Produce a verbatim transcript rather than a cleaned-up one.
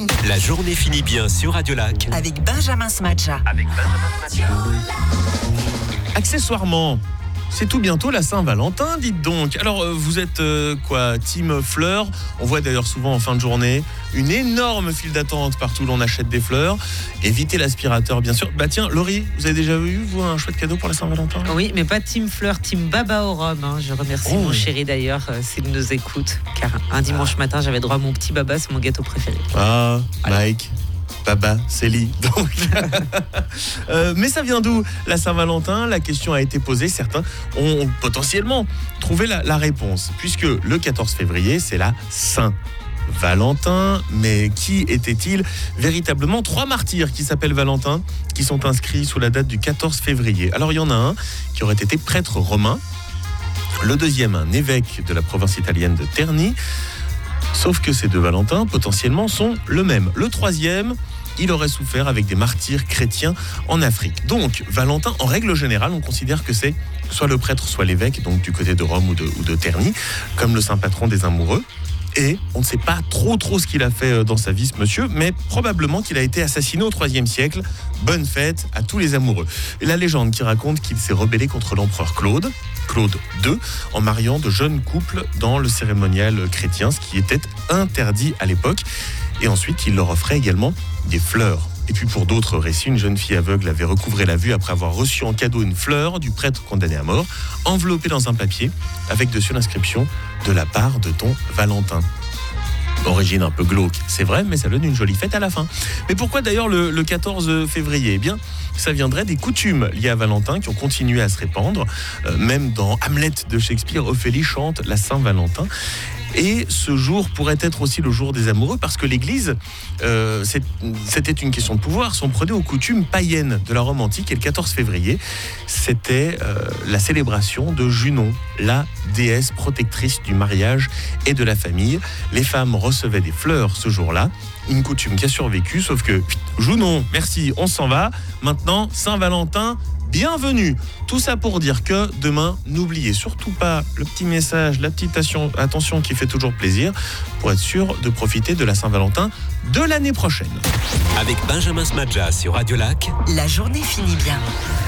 La journée finit bien sur Radio Lac. Avec Benjamin Smadja. Avec Benjamin Smadja. Accessoirement, c'est tout bientôt la Saint-Valentin, dites donc. Alors, euh, vous êtes euh, quoi, team fleurs? On voit d'ailleurs souvent en fin de journée une énorme file d'attente partout où l'on achète des fleurs. Évitez l'aspirateur, bien sûr. Bah tiens, Laurie, vous avez déjà eu, vous, un chouette cadeau pour la Saint-Valentin? Oui, mais pas team fleurs, team baba au rhum. Hein. Je remercie Oh. mon chéri d'ailleurs euh, s'il nous écoute. Car un dimanche Ah. matin, j'avais droit à mon petit baba, c'est mon gâteau préféré. Ah, Voilà. Mike, Baba, Célie. Donc, euh, mais ça vient d'où la Saint-Valentin? La question a été posée. Certains ont potentiellement trouvé la, la réponse, puisque le quatorze février, c'est la Saint-Valentin. Mais qui étaient-ils véritablement? Trois martyrs qui s'appellent Valentin, qui sont inscrits sous la date du quatorze février. Alors, il y en a un qui aurait été prêtre romain. Le deuxième, un évêque de la province italienne de Terni. Sauf que ces deux Valentins, potentiellement, sont le même. Le troisième, il aurait souffert avec des martyrs chrétiens en Afrique. Donc, Valentin, en règle générale, on considère que c'est soit le prêtre, soit l'évêque, donc du côté de Rome ou de, ou de Terni, comme le saint patron des amoureux. Et on ne sait pas trop trop ce qu'il a fait dans sa vie, ce monsieur, mais probablement qu'il a été assassiné au troisième siècle. Bonne fête à tous les amoureux. Et la légende qui raconte qu'il s'est rebellé contre l'empereur Claude, Claude deux, en mariant de jeunes couples dans le cérémonial chrétien, ce qui était interdit à l'époque. Et ensuite, il leur offrait également des fleurs. Et puis pour d'autres récits, une jeune fille aveugle avait recouvré la vue après avoir reçu en cadeau une fleur du prêtre condamné à mort, enveloppée dans un papier, avec dessus l'inscription « De la part de ton Valentin ». Origine un peu glauque, c'est vrai, mais ça donne une jolie fête à la fin. Mais pourquoi d'ailleurs le, le quatorze février? Eh bien, ça viendrait des coutumes liées à Valentin qui ont continué à se répandre. Euh, même dans Hamlet de Shakespeare, Ophélie chante la Saint-Valentin. Et ce jour pourrait être aussi le jour des amoureux parce que l'Église, euh, c'est, c'était une question de pouvoir, s'en prenait aux coutumes païennes de la Rome antique. Et le quatorze février, c'était euh, la célébration de Junon, la déesse protectrice du mariage et de la famille. Les femmes recevaient des fleurs ce jour-là, une coutume qui a survécu, sauf que Junon, merci, on s'en va. Maintenant, Saint-Valentin, bienvenue. Tout ça pour dire que demain, n'oubliez surtout pas le petit message, la petite attention qui fait toujours plaisir pour être sûr de profiter de la Saint-Valentin de l'année prochaine. Avec Benjamin Smadja sur Radio Lac. La journée finit bien.